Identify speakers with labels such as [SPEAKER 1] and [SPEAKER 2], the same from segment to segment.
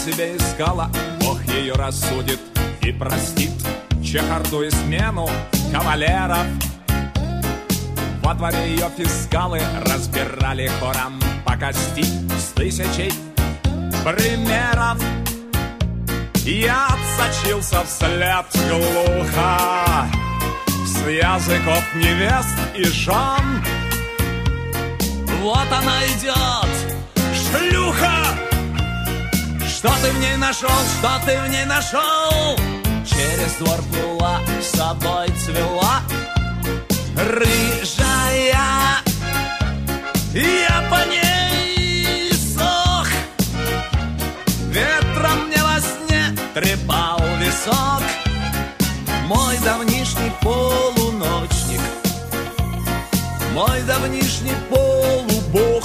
[SPEAKER 1] себе искала, Бог ее рассудит и простит чехарду и смену кавалеров. Во дворе ее фискалы разбирали хором по кости с тысячей примеров. Я отсочился вслед глухо с языков невест и жен. Вот она идет, шлюха! Что ты в ней нашел, что ты в ней нашел? Через двор плыла, с собой цвела рыжая. Я по ней сох, ветром мне во сне трепал висок. Мой давнишний полуночник, мой давнишний полубог.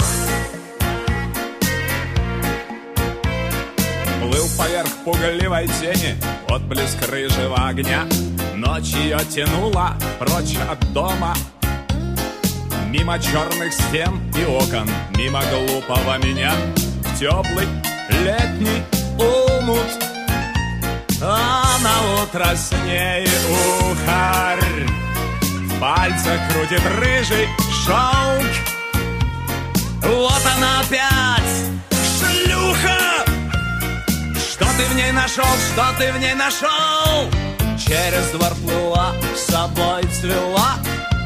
[SPEAKER 1] Плыл поверх пугливой тени отблеск рыжего огня. Ночь ее тянула прочь от дома, мимо черных стен и окон, мимо глупого меня, в теплый летний омут. А на утро с ней ухарь в пальцах крутит рыжий шелк. Вот она опять, шлюха! Что ты в ней нашел, что ты в ней нашел? Через двор плыла, с собой цвела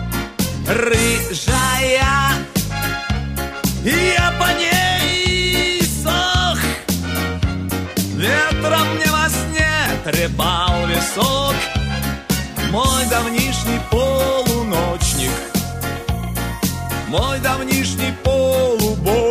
[SPEAKER 1] рыжая. Я по ней сох, ветром мне во сне трепал висок. Мой давнишний полуночник, мой давнишний полубог.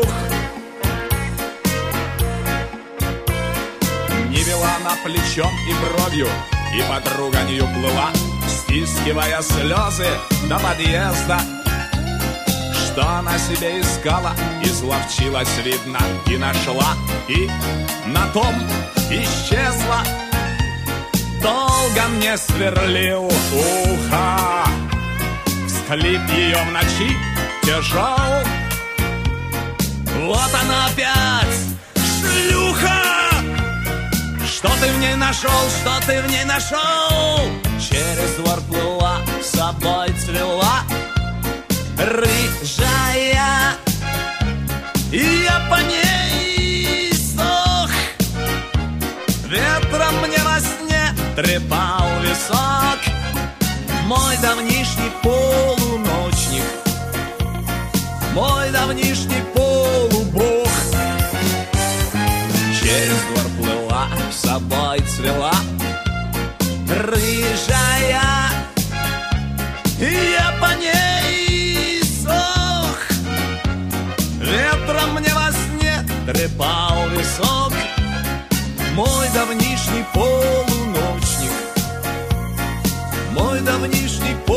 [SPEAKER 1] Не вела она плечом и бровью, и подруга не плыла, стискивая слезы до подъезда. Что она себе искала, изловчилась, видно, и нашла, и на том исчезла. Долго мне сверлил ухо всхлип ее в ночи тяжел. Вот она опять, шлюха! Что ты в ней нашел, что ты в ней нашел? Через двор плыла, с собой цвела рыжая. И я по ней сох, ветром мне во сне трепал висок. Мой давнишний полуночник, мой давнишний полубог. Через двор плыла, с собой цвела рыжая. И я по ней сох, ветром мне во сне трепал висок. Мой давнишний полуночник, мой давнишний полубог.